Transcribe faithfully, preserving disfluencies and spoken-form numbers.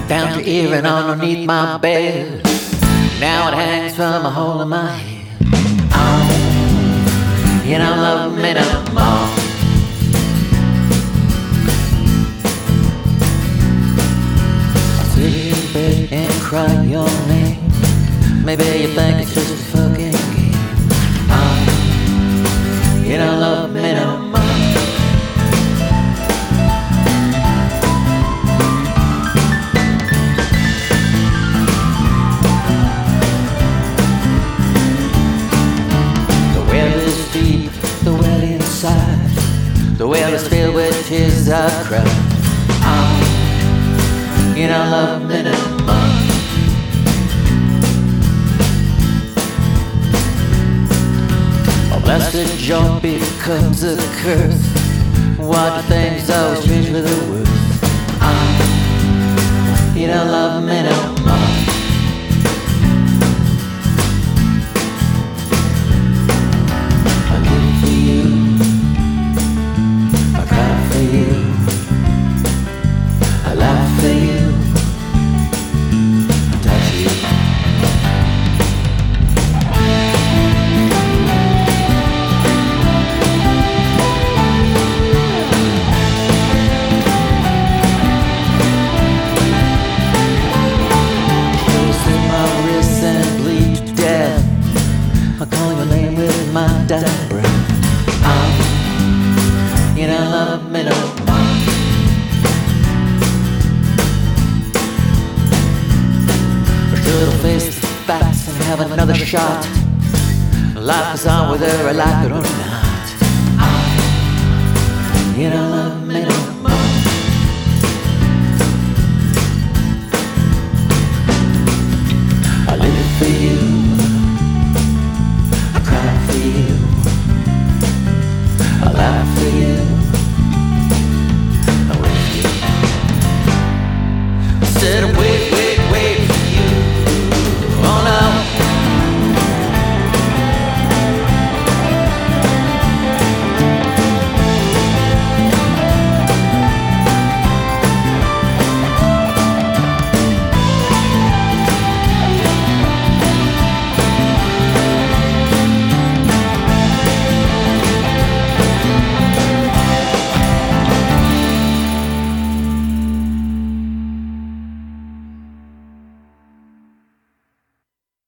down to here and underneath my bed. Now it hangs from a hole in my head. Oh, you don't love me no more. I sit in bed and cry your name. Maybe you think it's just a fucking game. Oh, you don't love me no more. The well is filled with tears I cry. Oh, you don't love me no more. Oh, blessed joy becomes a curse. Why do things always change for the worse? Oh, you don't love me no more. I live for you. My dying breath. Oh, you don't love me no more. But still face the facts and have another shot. Life is on whether I like it or not. Oh, you don't love me no more.